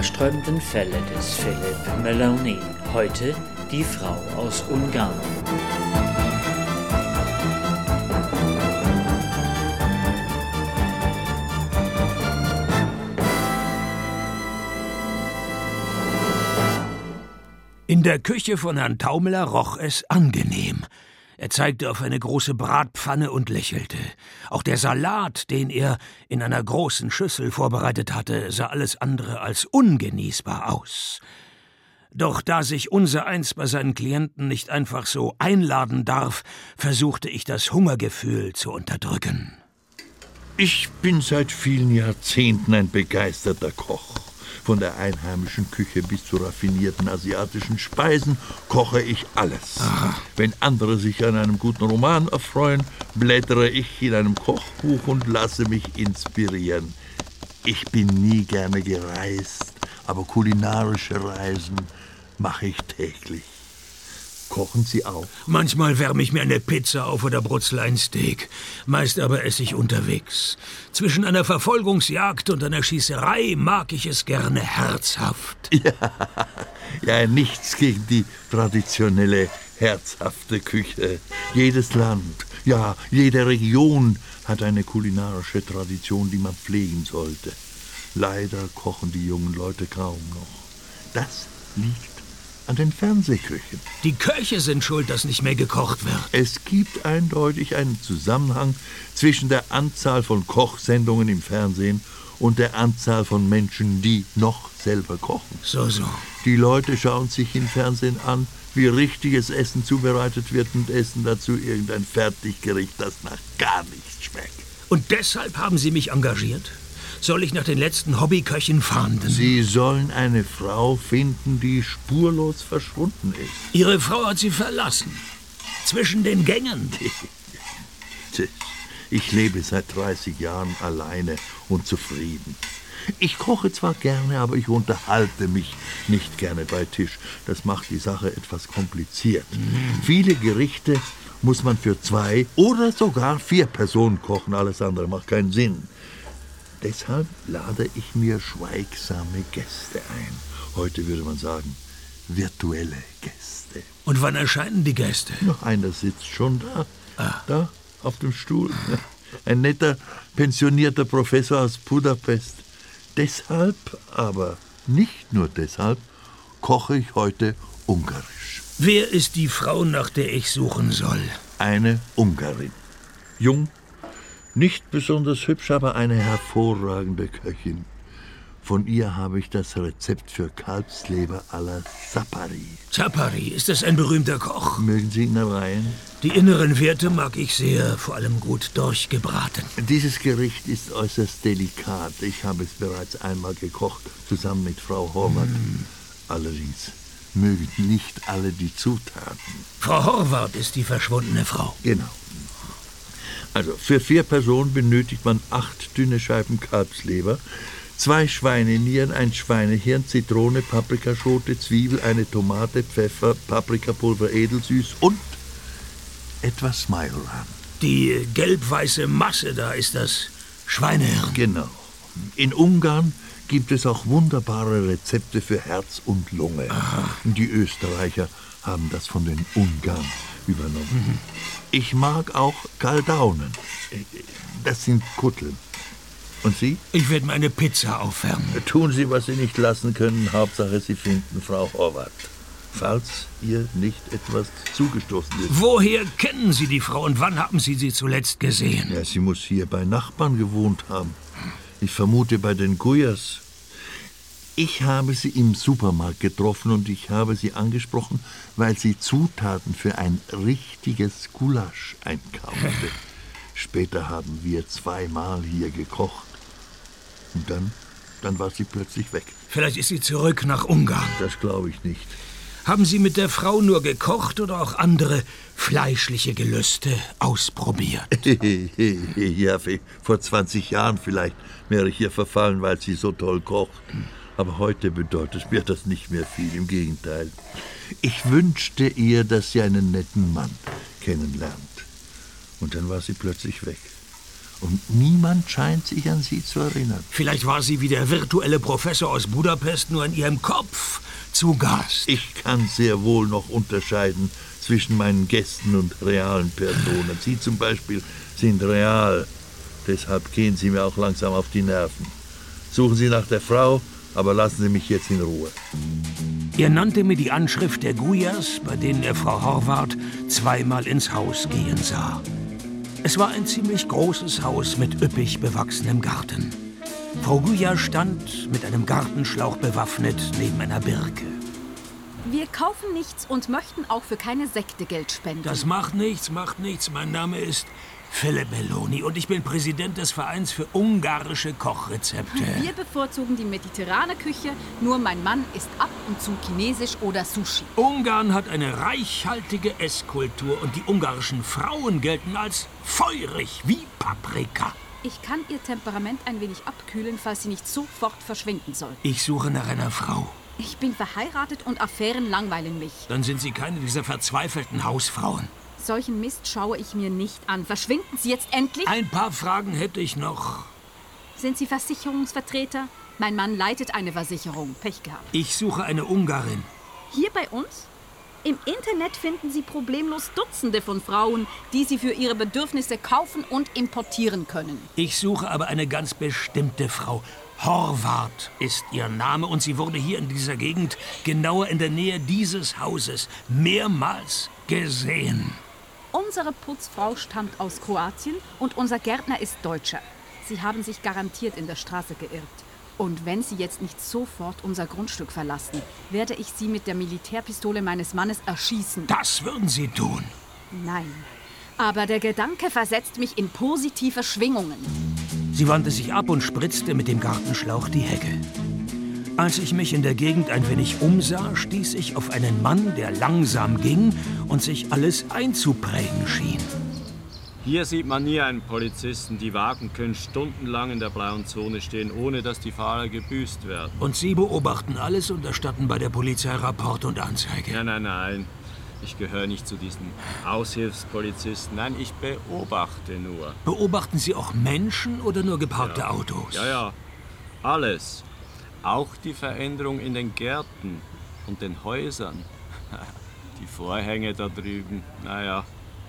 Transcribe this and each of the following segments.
haarsträubenden Fälle des Philippe Meloni. Heute die Frau aus Ungarn. In der Küche von Herrn Taumeler roch es angenehm. Er zeigte auf eine große Bratpfanne und lächelte. Auch der Salat, den er in einer großen Schüssel vorbereitet hatte, sah alles andere als ungenießbar aus. Doch da sich unsereins bei seinen Klienten nicht einfach so einladen darf, versuchte ich das Hungergefühl zu unterdrücken. Ich bin seit vielen Jahrzehnten ein begeisterter Koch. Von der einheimischen Küche bis zu raffinierten asiatischen Speisen koche ich alles. Aha. Wenn andere sich an einem guten Roman erfreuen, blättere ich in einem Kochbuch und lasse mich inspirieren. Ich bin nie gerne gereist, aber kulinarische Reisen mache ich täglich. Kochen Sie auch? Manchmal wärme ich mir eine Pizza auf oder brutzel ein Steak. Meist aber esse ich unterwegs. Zwischen einer Verfolgungsjagd und einer Schießerei mag ich es gerne herzhaft. Ja, nichts gegen die traditionelle, herzhafte Küche. Jedes Land, ja, jede Region hat eine kulinarische Tradition, die man pflegen sollte. Leider kochen die jungen Leute kaum noch. Das liegt an den Fernsehküchen. Die Köche sind schuld, dass nicht mehr gekocht wird. Es gibt eindeutig einen Zusammenhang zwischen der Anzahl von Kochsendungen im Fernsehen und der Anzahl von Menschen, die noch selber kochen. So. Die Leute schauen sich im Fernsehen an, wie richtiges Essen zubereitet wird und essen dazu irgendein Fertiggericht, das nach gar nichts schmeckt. Und deshalb haben Sie mich engagiert? Soll ich nach den letzten Hobbyköchen fahnden? Sie sollen eine Frau finden, die spurlos verschwunden ist. Ihre Frau hat Sie verlassen. Zwischen den Gängen. Ich lebe seit 30 Jahren alleine und zufrieden. Ich koche zwar gerne, aber ich unterhalte mich nicht gerne bei Tisch. Das macht die Sache etwas kompliziert. Viele Gerichte muss man für 2 oder sogar 4 Personen kochen. Alles andere macht keinen Sinn. Deshalb lade ich mir schweigsame Gäste ein. Heute würde man sagen, virtuelle Gäste. Und wann erscheinen die Gäste? Noch einer sitzt schon da. Da, auf dem Stuhl. Ein netter, pensionierter Professor aus Budapest. Deshalb, aber nicht nur deshalb, koche ich heute ungarisch. Wer ist die Frau, nach der ich suchen soll? Eine Ungarin. Jung, nicht besonders hübsch, aber eine hervorragende Köchin. Von ihr habe ich das Rezept für Kalbsleber à la Zapari. Zapari, ist das ein berühmter Koch? Mögen Sie Innereien? Die inneren Werte mag ich sehr, vor allem gut durchgebraten. Dieses Gericht ist äußerst delikat. Ich habe es bereits einmal gekocht, zusammen mit Frau Horvath. Allerdings mögen nicht alle die Zutaten. Frau Horvath ist die verschwundene Frau. Genau. Also für 4 Personen benötigt man 8 dünne Scheiben Kalbsleber, 2 Schweinenieren, ein Schweinehirn, Zitrone, Paprikaschote, Zwiebel, eine Tomate, Pfeffer, Paprikapulver edelsüß und etwas Majoran. Die gelb-weiße Masse, da ist das Schweinehirn. Genau. In Ungarn gibt es auch wunderbare Rezepte für Herz und Lunge. Aha. Die Österreicher haben das von den Ungarn übernommen. Ich mag auch Kaldaunen. Das sind Kutteln. Und Sie? Ich werde mir eine Pizza aufwärmen. Tun Sie, was Sie nicht lassen können. Hauptsache, Sie finden Frau Horvath. Falls ihr nicht etwas zugestoßen ist. Woher kennen Sie die Frau und wann haben Sie sie zuletzt gesehen? Ja, sie muss hier bei Nachbarn gewohnt haben. Ich vermute bei den Guyas. Ich habe sie im Supermarkt getroffen und ich habe sie angesprochen, weil sie Zutaten für ein richtiges Gulasch einkaufte. Später haben wir 2-mal hier gekocht. Und dann war sie plötzlich weg. Vielleicht ist sie zurück nach Ungarn. Das glaube ich nicht. Haben Sie mit der Frau nur gekocht oder auch andere fleischliche Gelüste ausprobiert? Ja, vor 20 Jahren vielleicht wäre ich ihr verfallen, weil sie so toll kocht. Aber heute bedeutet mir das nicht mehr viel, im Gegenteil. Ich wünschte ihr, dass sie einen netten Mann kennenlernt. Und dann war sie plötzlich weg. Und niemand scheint sich an sie zu erinnern. Vielleicht war sie wie der virtuelle Professor aus Budapest nur in ihrem Kopf zu Gast. Ich kann sehr wohl noch unterscheiden zwischen meinen Gästen und realen Personen. Sie zum Beispiel sind real. Deshalb gehen Sie mir auch langsam auf die Nerven. Suchen Sie nach der Frau, aber lassen Sie mich jetzt in Ruhe. Er nannte mir die Anschrift der Guyas, bei denen er Frau Horvath zweimal ins Haus gehen sah. Es war ein ziemlich großes Haus mit üppig bewachsenem Garten. Frau Guya stand, mit einem Gartenschlauch bewaffnet, neben einer Birke. Wir kaufen nichts und möchten auch für keine Sekte Geld spenden. Das macht nichts. Mein Name ist Philipp Meloni und ich bin Präsident des Vereins für ungarische Kochrezepte. Wir bevorzugen die mediterrane Küche, nur mein Mann isst ab und zu chinesisch oder Sushi. Ungarn hat eine reichhaltige Esskultur und die ungarischen Frauen gelten als feurig wie Paprika. Ich kann Ihr Temperament ein wenig abkühlen, falls Sie nicht sofort verschwinden soll. Ich suche nach einer Frau. Ich bin verheiratet und Affären langweilen mich. Dann sind Sie keine dieser verzweifelten Hausfrauen. Solchen Mist schaue ich mir nicht an. Verschwinden Sie jetzt endlich? Ein paar Fragen hätte ich noch. Sind Sie Versicherungsvertreter? Mein Mann leitet eine Versicherung. Pech gehabt. Ich suche eine Ungarin. Hier bei uns? Im Internet finden Sie problemlos Dutzende von Frauen, die Sie für ihre Bedürfnisse kaufen und importieren können. Ich suche aber eine ganz bestimmte Frau. Horvath ist ihr Name und sie wurde hier in dieser Gegend, genauer in der Nähe dieses Hauses, mehrmals gesehen. Unsere Putzfrau stammt aus Kroatien und unser Gärtner ist Deutscher. Sie haben sich garantiert in der Straße geirrt. Und wenn Sie jetzt nicht sofort unser Grundstück verlassen, werde ich Sie mit der Militärpistole meines Mannes erschießen. Das würden Sie tun? Nein. Aber der Gedanke versetzt mich in positive Schwingungen. Sie wandte sich ab und spritzte mit dem Gartenschlauch die Hecke. Als ich mich in der Gegend ein wenig umsah, stieß ich auf einen Mann, der langsam ging und sich alles einzuprägen schien. Hier sieht man nie einen Polizisten. Die Wagen können stundenlang in der blauen Zone stehen, ohne dass die Fahrer gebüßt werden. Und Sie beobachten alles und erstatten bei der Polizei Rapport und Anzeige? Nein. Ich gehöre nicht zu diesen Aushilfspolizisten. Nein, ich beobachte nur. Beobachten Sie auch Menschen oder nur geparkte Autos? Ja. Alles. Auch die Veränderung in den Gärten und den Häusern. Die Vorhänge da drüben, naja.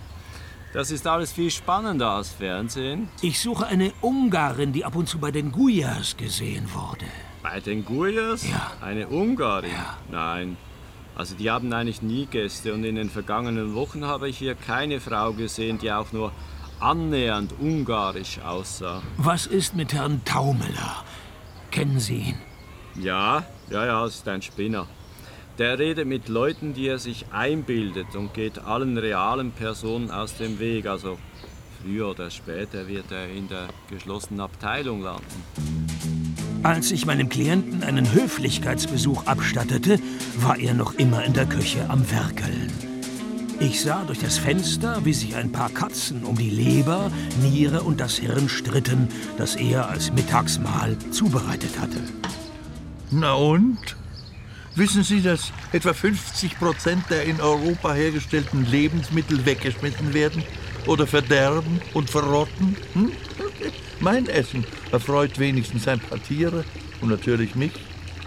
Das ist alles viel spannender als Fernsehen. Ich suche eine Ungarin, die ab und zu bei den Guyas gesehen wurde. Bei den Guyas? Ja. Eine Ungarin? Ja. Nein. Also die haben eigentlich nie Gäste und in den vergangenen Wochen habe ich hier keine Frau gesehen, die auch nur annähernd ungarisch aussah. Was ist mit Herrn Taumeler? Kennen Sie ihn? Ja, es ist ein Spinner. Der redet mit Leuten, die er sich einbildet und geht allen realen Personen aus dem Weg. Also früher oder später wird er in der geschlossenen Abteilung landen. Als ich meinem Klienten einen Höflichkeitsbesuch abstattete, war er noch immer in der Küche am Werkeln. Ich sah durch das Fenster, wie sich ein paar Katzen um die Leber, Niere und das Hirn stritten, das er als Mittagsmahl zubereitet hatte. Na und? Wissen Sie, dass etwa 50% der in Europa hergestellten Lebensmittel weggeschmissen werden oder verderben und verrotten? Mein Essen erfreut wenigstens ein paar Tiere und natürlich mich.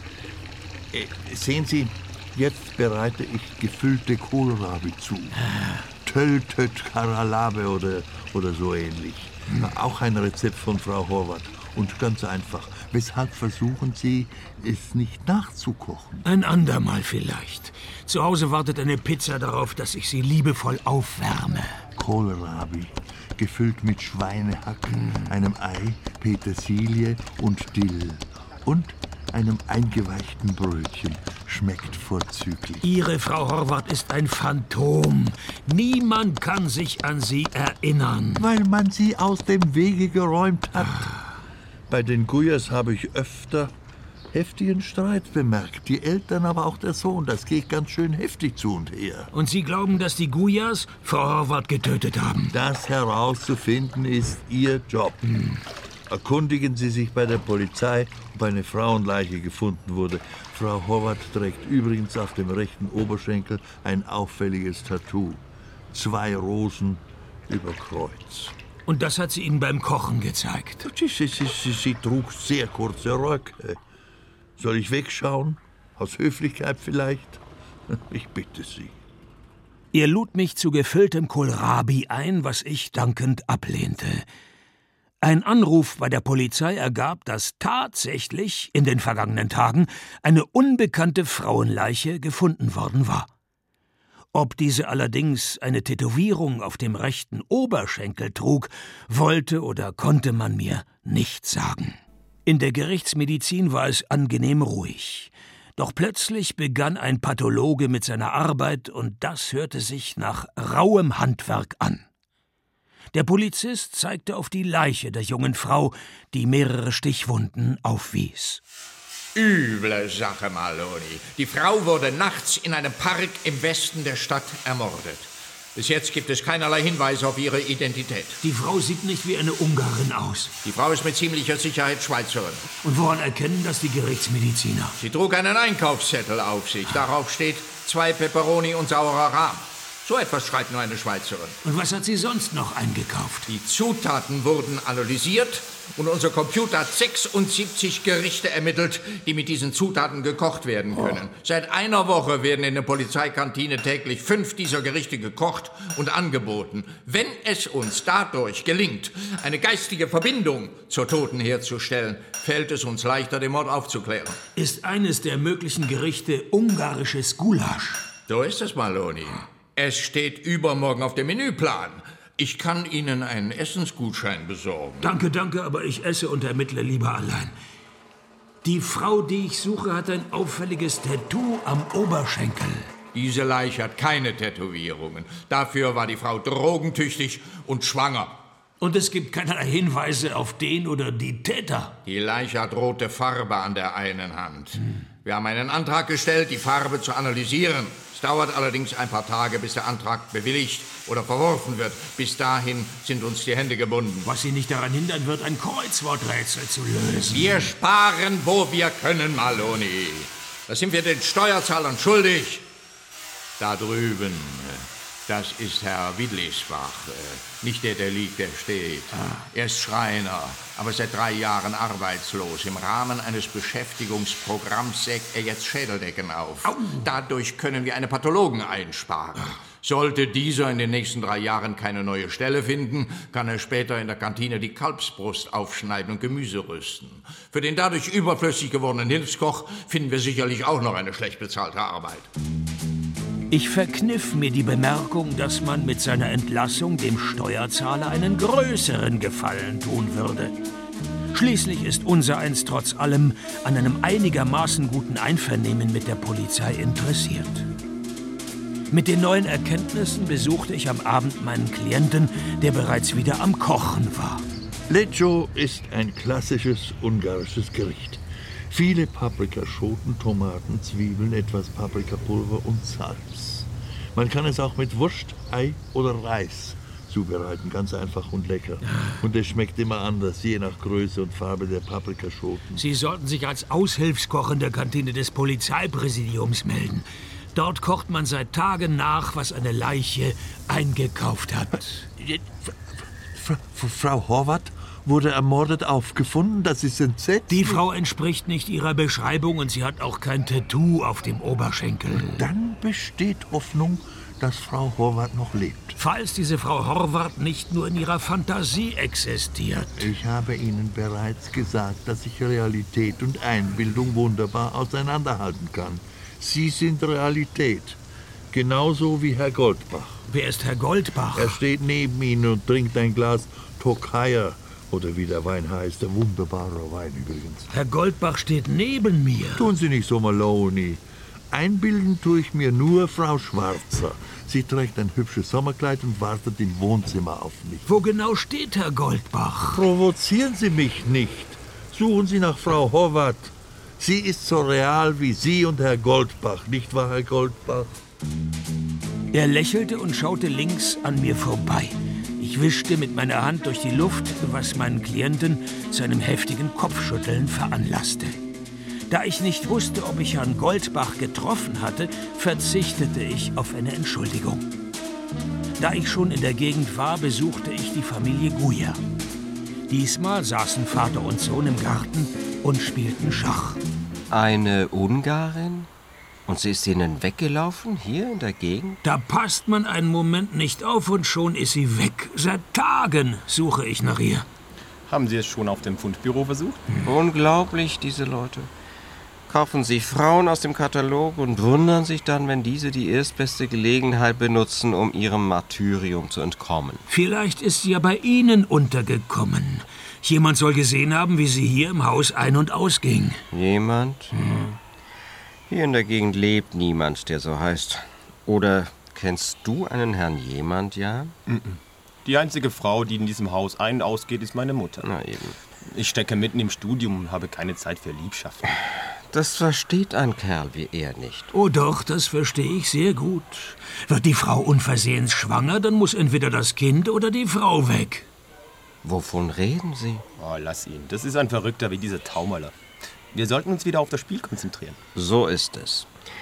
Sehen Sie, jetzt bereite ich gefüllte Kohlrabi zu. Töltöt Karalabe oder so ähnlich. Auch ein Rezept von Frau Horvath. Und ganz einfach, weshalb versuchen Sie, es nicht nachzukochen? Ein andermal vielleicht. Zu Hause wartet eine Pizza darauf, dass ich sie liebevoll aufwärme. Kohlrabi, gefüllt mit Schweinehacken, einem Ei, Petersilie und Dill. Und einem eingeweichten Brötchen. Schmeckt vorzüglich. Ihre Frau Horvath ist ein Phantom. Niemand kann sich an sie erinnern. Weil man sie aus dem Wege geräumt hat. Bei den Guyas habe ich öfter heftigen Streit bemerkt. Die Eltern, aber auch der Sohn. Das geht ganz schön heftig zu und her. Und Sie glauben, dass die Guyas Frau Horvath getötet haben? Das herauszufinden ist Ihr Job. Erkundigen Sie sich bei der Polizei, ob eine Frauenleiche gefunden wurde. Frau Horvath trägt übrigens auf dem rechten Oberschenkel ein auffälliges Tattoo. 2 Rosen über Kreuz. Und das hat sie Ihnen beim Kochen gezeigt? Sie trug sehr kurze Röcke. Soll ich wegschauen? Aus Höflichkeit vielleicht? Ich bitte Sie. Er lud mich zu gefülltem Kohlrabi ein, was ich dankend ablehnte. Ein Anruf bei der Polizei ergab, dass tatsächlich in den vergangenen Tagen eine unbekannte Frauenleiche gefunden worden war. Ob diese allerdings eine Tätowierung auf dem rechten Oberschenkel trug, wollte oder konnte man mir nicht sagen. In der Gerichtsmedizin war es angenehm ruhig. Doch plötzlich begann ein Pathologe mit seiner Arbeit, und das hörte sich nach rauem Handwerk an. Der Polizist zeigte auf die Leiche der jungen Frau, die mehrere Stichwunden aufwies. Üble Sache, Maloney. Die Frau wurde nachts in einem Park im Westen der Stadt ermordet. Bis jetzt gibt es keinerlei Hinweise auf ihre Identität. Die Frau sieht nicht wie eine Ungarin aus. Die Frau ist mit ziemlicher Sicherheit Schweizerin. Und woran erkennen das die Gerichtsmediziner? Sie trug einen Einkaufszettel auf sich. Darauf steht 2 Peperoni und saurer Rahm. So etwas schreibt nur eine Schweizerin. Und was hat sie sonst noch eingekauft? Die Zutaten wurden analysiert und unser Computer hat 76 Gerichte ermittelt, die mit diesen Zutaten gekocht werden können. Seit einer Woche werden in der Polizeikantine täglich 5 dieser Gerichte gekocht und angeboten. Wenn es uns dadurch gelingt, eine geistige Verbindung zur Toten herzustellen, fällt es uns leichter, den Mord aufzuklären. Ist eines der möglichen Gerichte ungarisches Gulasch? So ist es, Maloney. Es steht übermorgen auf dem Menüplan. Ich kann Ihnen einen Essensgutschein besorgen. Danke, aber ich esse und ermittle lieber allein. Die Frau, die ich suche, hat ein auffälliges Tattoo am Oberschenkel. Diese Leiche hat keine Tätowierungen. Dafür war die Frau drogentüchtig und schwanger. Und es gibt keinerlei Hinweise auf den oder die Täter. Die Leiche hat rote Farbe an der einen Hand. Wir haben einen Antrag gestellt, die Farbe zu analysieren. Es dauert allerdings ein paar Tage, bis der Antrag bewilligt oder verworfen wird. Bis dahin sind uns die Hände gebunden. Was Sie nicht daran hindern wird, ein Kreuzworträtsel zu lösen. Wir sparen, wo wir können, Maloney. Das sind wir den Steuerzahlern schuldig. Da drüben, das ist Herr Widlisbach. Nicht der liegt, der steht. Er ist Schreiner, aber seit 3 Jahren arbeitslos. Im Rahmen eines Beschäftigungsprogramms sägt er jetzt Schädeldecken auf. Dadurch können wir einen Pathologen einsparen. Sollte dieser in den nächsten 3 Jahren keine neue Stelle finden, kann er später in der Kantine die Kalbsbrust aufschneiden und Gemüse rüsten. Für den dadurch überflüssig gewordenen Hilfskoch finden wir sicherlich auch noch eine schlecht bezahlte Arbeit. Ich verkniff mir die Bemerkung, dass man mit seiner Entlassung dem Steuerzahler einen größeren Gefallen tun würde. Schließlich ist unsereins trotz allem an einem einigermaßen guten Einvernehmen mit der Polizei interessiert. Mit den neuen Erkenntnissen besuchte ich am Abend meinen Klienten, der bereits wieder am Kochen war. Lecco ist ein klassisches ungarisches Gericht. Viele Paprikaschoten, Tomaten, Zwiebeln, etwas Paprikapulver und Salz. Man kann es auch mit Wurst, Ei oder Reis zubereiten, ganz einfach und lecker. Und es schmeckt immer anders, je nach Größe und Farbe der Paprikaschoten. Sie sollten sich als Aushilfskoch in der Kantine des Polizeipräsidiums melden. Dort kocht man seit Tagen nach, was eine Leiche eingekauft hat. Frau Horvath wurde ermordet aufgefunden, das ist entsetzlich. Die Frau entspricht nicht ihrer Beschreibung und sie hat auch kein Tattoo auf dem Oberschenkel. Dann besteht Hoffnung, dass Frau Horvath noch lebt. Falls diese Frau Horvath nicht nur in ihrer Fantasie existiert. Ich habe Ihnen bereits gesagt, dass ich Realität und Einbildung wunderbar auseinanderhalten kann. Sie sind Realität. Genauso wie Herr Goldbach. Wer ist Herr Goldbach? Er steht neben Ihnen und trinkt ein Glas Tokayer. Oder wie der Wein heißt, der wunderbare Wein übrigens. Herr Goldbach steht neben mir. Tun Sie nicht so, Maloney. Einbilden tue ich mir nur Frau Schwarzer. Sie trägt ein hübsches Sommerkleid und wartet im Wohnzimmer auf mich. Wo genau steht Herr Goldbach? Provozieren Sie mich nicht. Suchen Sie nach Frau Horvath. Sie ist so real wie Sie und Herr Goldbach, nicht wahr, Herr Goldbach? Er lächelte und schaute links an mir vorbei. Ich wischte mit meiner Hand durch die Luft, was meinen Klienten zu einem heftigen Kopfschütteln veranlasste. Da ich nicht wusste, ob ich Herrn Goldbach getroffen hatte, verzichtete ich auf eine Entschuldigung. Da ich schon in der Gegend war, besuchte ich die Familie Guyer. Diesmal saßen Vater und Sohn im Garten und spielten Schach. Eine Ungarin? Und sie ist Ihnen weggelaufen, hier in der Gegend? Da passt man einen Moment nicht auf und schon ist sie weg. Seit Tagen suche ich nach ihr. Haben Sie es schon auf dem Fundbüro versucht? Unglaublich, diese Leute. Kaufen sich Frauen aus dem Katalog und wundern sich dann, wenn diese die erstbeste Gelegenheit benutzen, um ihrem Martyrium zu entkommen. Vielleicht ist sie ja bei Ihnen untergekommen. Jemand soll gesehen haben, wie sie hier im Haus ein- und ausging. Jemand? Hier in der Gegend lebt niemand, der so heißt. Oder kennst du einen Herrn Jemand, ja? Die einzige Frau, die in diesem Haus ein- und ausgeht, ist meine Mutter. Na eben. Ich stecke mitten im Studium und habe keine Zeit für Liebschaften. Das versteht ein Kerl wie er nicht. Oh doch, das verstehe ich sehr gut. Wird die Frau unversehens schwanger, dann muss entweder das Kind oder die Frau weg. Wovon reden Sie? Oh, lass ihn. Das ist ein Verrückter wie dieser Taumaler. Wir sollten uns wieder auf das Spiel konzentrieren. So ist es.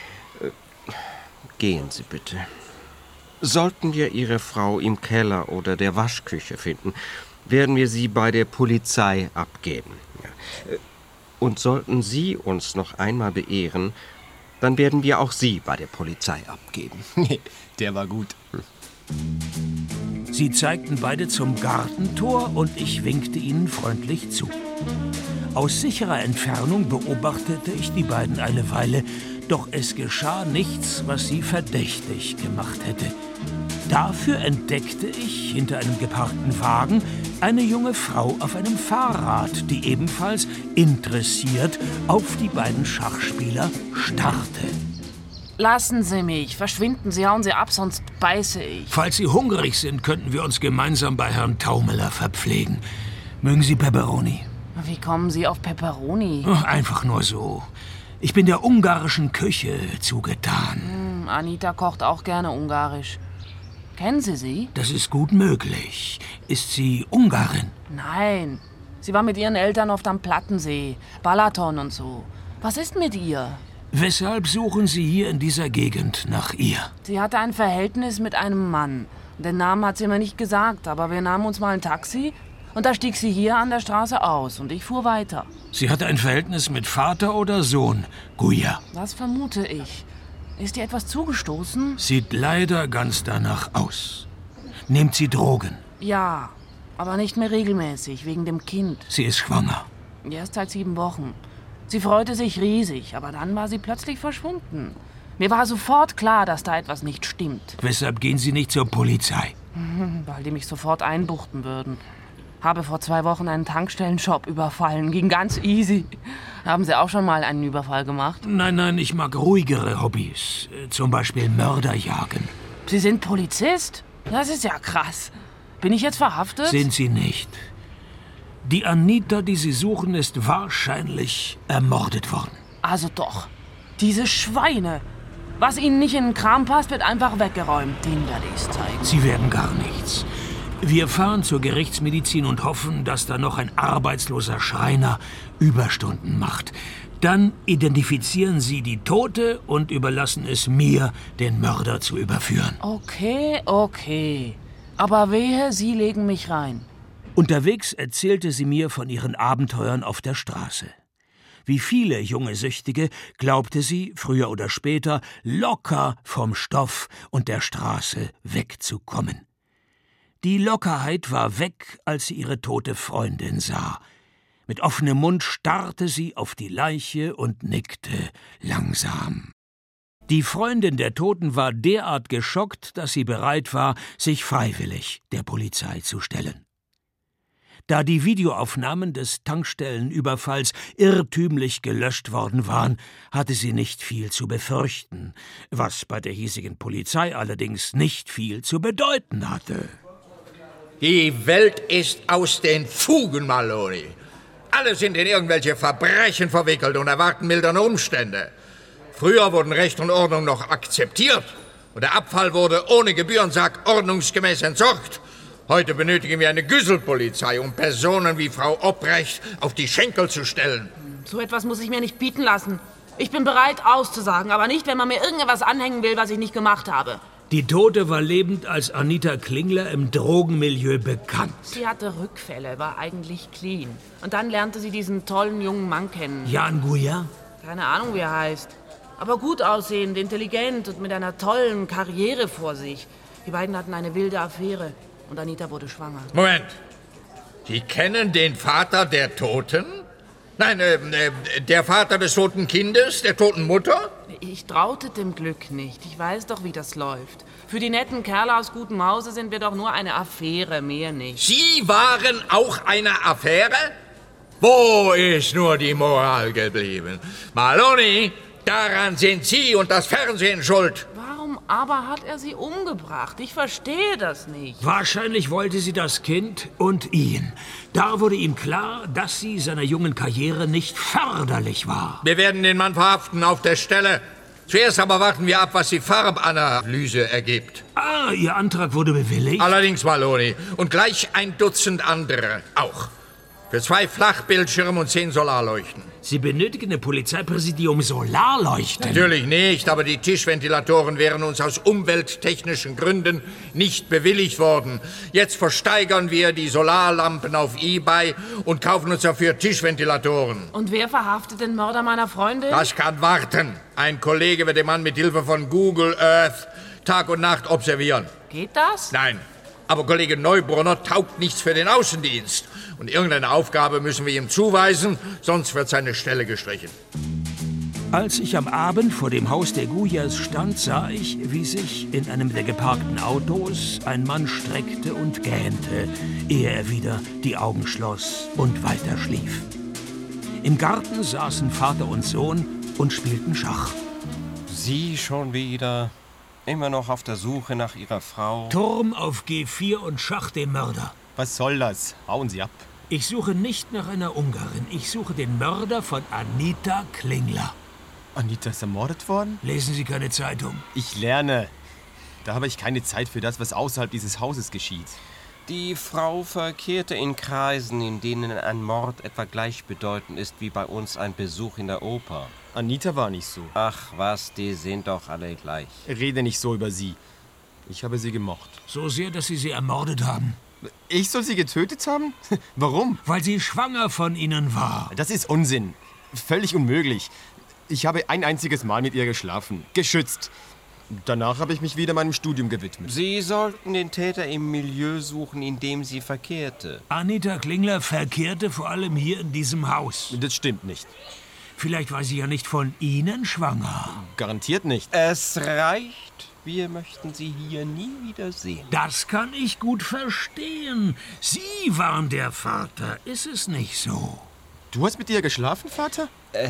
Gehen Sie bitte. Sollten wir Ihre Frau im Keller oder der Waschküche finden, werden wir sie bei der Polizei abgeben. Und sollten Sie uns noch einmal beehren, dann werden wir auch Sie bei der Polizei abgeben. Der war gut. Sie zeigten beide zum Gartentor und ich winkte ihnen freundlich zu. Aus sicherer Entfernung beobachtete ich die beiden eine Weile, doch es geschah nichts, was sie verdächtig gemacht hätte. Dafür entdeckte ich hinter einem geparkten Wagen eine junge Frau auf einem Fahrrad, die ebenfalls interessiert auf die beiden Schachspieler starrte. Lassen Sie mich, verschwinden Sie, hauen Sie ab, sonst beiße ich. Falls Sie hungrig sind, könnten wir uns gemeinsam bei Herrn Taumeler verpflegen. Mögen Sie Pepperoni? Wie kommen Sie auf Pepperoni? Einfach nur so. Ich bin der ungarischen Küche zugetan. Anita kocht auch gerne ungarisch. Kennen Sie sie? Das ist gut möglich. Ist sie Ungarin? Nein. Sie war mit ihren Eltern oft am Plattensee, Balaton und so. Was ist mit ihr? Weshalb suchen Sie hier in dieser Gegend nach ihr? Sie hatte ein Verhältnis mit einem Mann. Den Namen hat sie mir nicht gesagt, aber wir nahmen uns mal ein Taxi und da stieg sie hier an der Straße aus und ich fuhr weiter. Sie hatte ein Verhältnis mit Vater oder Sohn, Guya? Das vermute ich. Ist ihr etwas zugestoßen? Sieht leider ganz danach aus. Nimmt sie Drogen? Ja, aber nicht mehr regelmäßig, wegen dem Kind. Sie ist schwanger. Erst seit 7 Wochen. Sie freute sich riesig, aber dann war sie plötzlich verschwunden. Mir war sofort klar, dass da etwas nicht stimmt. Weshalb gehen Sie nicht zur Polizei? Weil die mich sofort einbuchten würden. Habe vor 2 Wochen einen Tankstellenshop überfallen. Ging ganz easy. Haben Sie auch schon mal einen Überfall gemacht? Nein, ich mag ruhigere Hobbys. Zum Beispiel Mörder jagen. Sie sind Polizist? Das ist ja krass. Bin ich jetzt verhaftet? Sind Sie nicht. Die Anita, die Sie suchen, ist wahrscheinlich ermordet worden. Also doch. Diese Schweine. Was Ihnen nicht in den Kram passt, wird einfach weggeräumt. Den werde ich's zeigen. Sie werden gar nichts. Wir fahren zur Gerichtsmedizin und hoffen, dass da noch ein arbeitsloser Schreiner Überstunden macht. Dann identifizieren Sie die Tote und überlassen es mir, den Mörder zu überführen. Okay. Aber wehe, Sie legen mich rein. Unterwegs erzählte sie mir von ihren Abenteuern auf der Straße. Wie viele junge Süchtige glaubte sie, früher oder später, locker vom Stoff und der Straße wegzukommen. Die Lockerheit war weg, als sie ihre tote Freundin sah. Mit offenem Mund starrte sie auf die Leiche und nickte langsam. Die Freundin der Toten war derart geschockt, dass sie bereit war, sich freiwillig der Polizei zu stellen. Da die Videoaufnahmen des Tankstellenüberfalls irrtümlich gelöscht worden waren, hatte sie nicht viel zu befürchten, was bei der hiesigen Polizei allerdings nicht viel zu bedeuten hatte. Die Welt ist aus den Fugen, Maloney. Alle sind in irgendwelche Verbrechen verwickelt und erwarten mildernde Umstände. Früher wurden Recht und Ordnung noch akzeptiert und der Abfall wurde ohne Gebührensack ordnungsgemäß entsorgt. Heute benötigen wir eine Güsselpolizei, um Personen wie Frau Obrecht auf die Schenkel zu stellen. So etwas muss ich mir nicht bieten lassen. Ich bin bereit auszusagen, aber nicht, wenn man mir irgendetwas anhängen will, was ich nicht gemacht habe. Die Tote war lebend als Anita Klingler im Drogenmilieu bekannt. Sie hatte Rückfälle, war eigentlich clean. Und dann lernte sie diesen tollen jungen Mann kennen. Jan Guya? Keine Ahnung, wie er heißt. Aber gut aussehend, intelligent und mit einer tollen Karriere vor sich. Die beiden hatten eine wilde Affäre. Und Anita wurde schwanger. Moment. Sie kennen den Vater der Toten? Nein, der Vater des toten Kindes, der toten Mutter? Ich traute dem Glück nicht. Ich weiß doch, wie das läuft. Für die netten Kerle aus gutem Hause sind wir doch nur eine Affäre, mehr nicht. Sie waren auch eine Affäre? Wo ist nur die Moral geblieben? Maloney, daran sind Sie und das Fernsehen schuld. Warum aber hat er sie umgebracht? Ich verstehe das nicht. Wahrscheinlich wollte sie das Kind und ihn. Da wurde ihm klar, dass sie seiner jungen Karriere nicht förderlich war. Wir werden den Mann verhaften auf der Stelle. Zuerst aber warten wir ab, was die Farbanalyse ergibt. Ah, Ihr Antrag wurde bewilligt? Allerdings, Maloney. Und gleich 1 Dutzend andere auch. Für 2 Flachbildschirme und 10 Solarleuchten. Sie benötigen im Polizeipräsidium Solarleuchten? Natürlich nicht, aber die Tischventilatoren wären uns aus umwelttechnischen Gründen nicht bewilligt worden. Jetzt versteigern wir die Solarlampen auf eBay und kaufen uns dafür Tischventilatoren. Und wer verhaftet den Mörder meiner Freundin? Das kann warten. Ein Kollege wird den Mann mit Hilfe von Google Earth Tag und Nacht observieren. Geht das? Nein. Aber Kollege Neubrunner taugt nichts für den Außendienst. Und irgendeine Aufgabe müssen wir ihm zuweisen, sonst wird seine Stelle gestrichen. Als ich am Abend vor dem Haus der Guyas stand, sah ich, wie sich in einem der geparkten Autos ein Mann streckte und gähnte, ehe er wieder die Augen schloss und weiter schlief. Im Garten saßen Vater und Sohn und spielten Schach. Sie schon wieder? Immer noch auf der Suche nach Ihrer Frau? Turm auf G4 und Schach dem Mörder. Was soll das? Hauen Sie ab. Ich suche nicht nach einer Ungarin. Ich suche den Mörder von Anita Klingler. Anita ist ermordet worden? Lesen Sie keine Zeitung? Ich lerne. Da habe ich keine Zeit für das, was außerhalb dieses Hauses geschieht. Die Frau verkehrte in Kreisen, in denen ein Mord etwa gleichbedeutend ist wie bei uns ein Besuch in der Oper. Anita war nicht so. Ach was, die sind doch alle gleich. Rede nicht so über sie. Ich habe sie gemocht. So sehr, dass Sie sie ermordet haben. Ich soll sie getötet haben? Warum? Weil sie schwanger von Ihnen war. Das ist Unsinn. Völlig unmöglich. Ich habe ein einziges Mal mit ihr geschlafen. Geschützt. Danach habe ich mich wieder meinem Studium gewidmet. Sie sollten den Täter im Milieu suchen, in dem sie verkehrte. Anita Klingler verkehrte vor allem hier in diesem Haus. Das stimmt nicht. Vielleicht war sie ja nicht von Ihnen schwanger. Garantiert nicht. Es reicht. Wir möchten sie hier nie wieder sehen. Das kann ich gut verstehen. Sie waren der Vater, ist es nicht so? Du hast mit ihr geschlafen, Vater?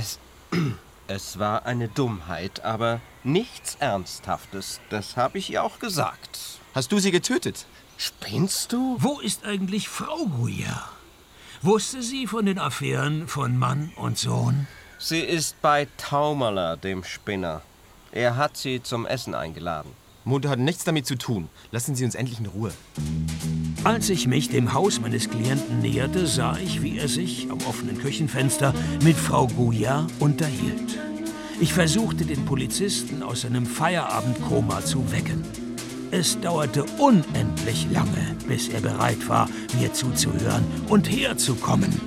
Es war eine Dummheit, aber nichts Ernsthaftes. Das habe ich ihr auch gesagt. Hast du sie getötet? Spinnst du? Wo ist eigentlich Frau Guya? Wusste sie von den Affären von Mann und Sohn? Sie ist bei Taumaler, dem Spinner. Er hat sie zum Essen eingeladen. Mutter hat nichts damit zu tun. Lassen Sie uns endlich in Ruhe. Als ich mich dem Haus meines Klienten näherte, sah ich, wie er sich am offenen Küchenfenster mit Frau Guya unterhielt. Ich versuchte, den Polizisten aus seinem Feierabendkoma zu wecken. Es dauerte unendlich lange, bis er bereit war, mir zuzuhören und herzukommen.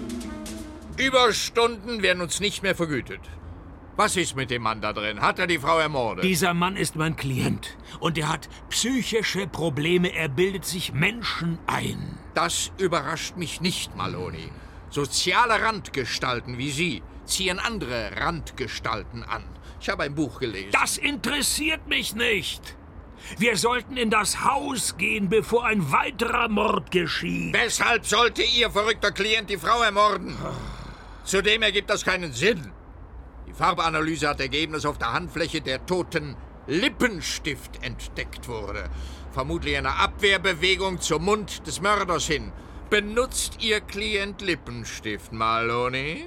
Überstunden werden uns nicht mehr vergütet. Was ist mit dem Mann da drin? Hat er die Frau ermordet? Dieser Mann ist mein Klient und er hat psychische Probleme. Er bildet sich Menschen ein. Das überrascht mich nicht, Maloney. Soziale Randgestalten wie Sie ziehen andere Randgestalten an. Ich habe ein Buch gelesen. Das interessiert mich nicht. Wir sollten in das Haus gehen, bevor ein weiterer Mord geschieht. Weshalb sollte Ihr verrückter Klient die Frau ermorden? Zudem ergibt das keinen Sinn. Die Farbanalyse hat ergeben, dass auf der Handfläche der Toten Lippenstift entdeckt wurde. Vermutlich eine Abwehrbewegung zum Mund des Mörders hin. Benutzt Ihr Klient Lippenstift, Maloney?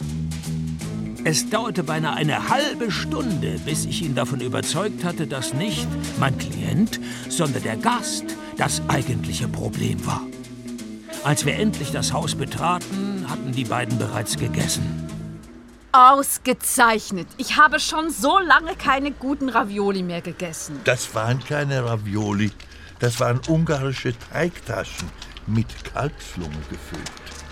Es dauerte beinahe eine halbe Stunde, bis ich ihn davon überzeugt hatte, dass nicht mein Klient, sondern der Gast das eigentliche Problem war. Als wir endlich das Haus betraten, hatten die beiden bereits gegessen. Ausgezeichnet. Ich habe schon so lange keine guten Ravioli mehr gegessen. Das waren keine Ravioli. Das waren ungarische Teigtaschen mit Kalbslunge gefüllt.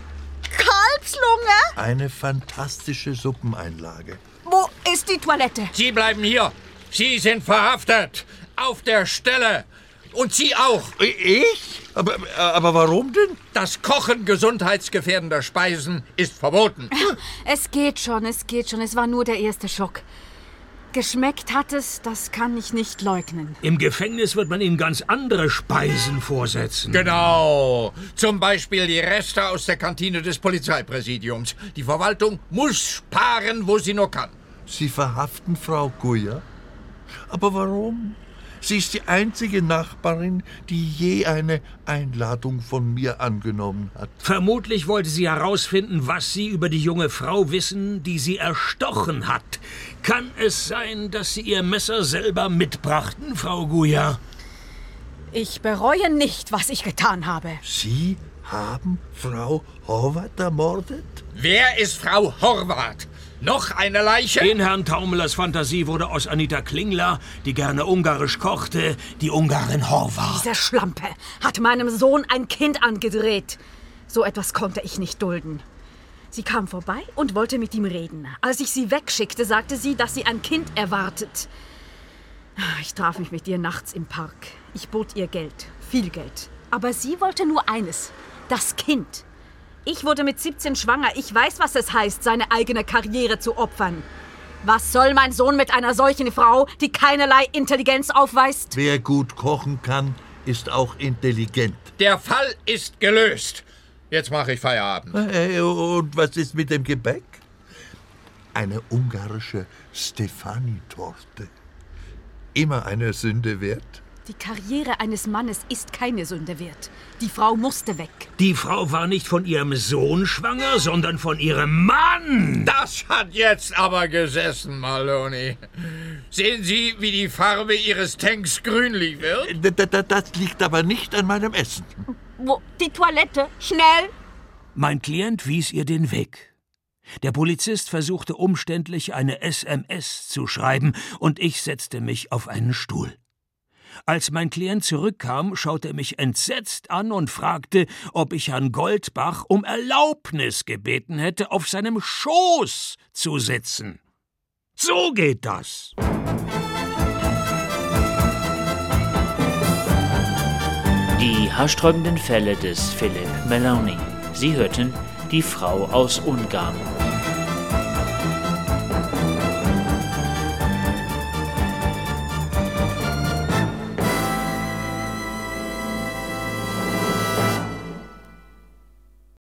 Kalbslunge? Eine fantastische Suppeneinlage. Wo ist die Toilette? Sie bleiben hier. Sie sind verhaftet. Auf der Stelle. Und Sie auch. Ich? Aber warum denn? Das Kochen gesundheitsgefährdender Speisen ist verboten. Es geht schon. Es war nur der erste Schock. Geschmeckt hat es, das kann ich nicht leugnen. Im Gefängnis wird man Ihnen ganz andere Speisen vorsetzen. Genau. Zum Beispiel die Reste aus der Kantine des Polizeipräsidiums. Die Verwaltung muss sparen, wo sie nur kann. Sie verhaften Frau Guya? Aber warum? Sie ist die einzige Nachbarin, die je eine Einladung von mir angenommen hat. Vermutlich wollte sie herausfinden, was Sie über die junge Frau wissen, die Sie erstochen hat. Kann es sein, dass Sie Ihr Messer selber mitbrachten, Frau Guya? Ich bereue nicht, was ich getan habe. Sie haben Frau Horvath ermordet? Wer ist Frau Horvath? Noch eine Leiche? In Herrn Taumelers Fantasie wurde aus Anita Klingler, die gerne ungarisch kochte, die Ungarin Horvath. Diese Schlampe hat meinem Sohn ein Kind angedreht. So etwas konnte ich nicht dulden. Sie kam vorbei und wollte mit ihm reden. Als ich sie wegschickte, sagte sie, dass sie ein Kind erwartet. Ich traf mich mit ihr nachts im Park. Ich bot ihr Geld, viel Geld. Aber sie wollte nur eines, das Kind. Ich wurde mit 17 schwanger. Ich weiß, was es heißt, seine eigene Karriere zu opfern. Was soll mein Sohn mit einer solchen Frau, die keinerlei Intelligenz aufweist? Wer gut kochen kann, ist auch intelligent. Der Fall ist gelöst. Jetzt mache ich Feierabend. Und was ist mit dem Gebäck? Eine ungarische Stefani-Torte. Immer eine Sünde wert. Die Karriere eines Mannes ist keine Sünde wert. Die Frau musste weg. Die Frau war nicht von ihrem Sohn schwanger, sondern von ihrem Mann. Das hat jetzt aber gesessen, Maloney. Sehen Sie, wie die Farbe Ihres Tanks grünlich wird? Das liegt aber nicht an meinem Essen. Wo? Die Toilette? Schnell! Mein Klient wies ihr den Weg. Der Polizist versuchte umständlich eine SMS zu schreiben, und ich setzte mich auf einen Stuhl. Als mein Klient zurückkam, schaute er mich entsetzt an und fragte, ob ich Herrn Goldbach um Erlaubnis gebeten hätte, auf seinem Schoß zu sitzen. So geht das. Die haarsträubenden Fälle des Philipp Maloney. Sie hörten Die Frau aus Ungarn.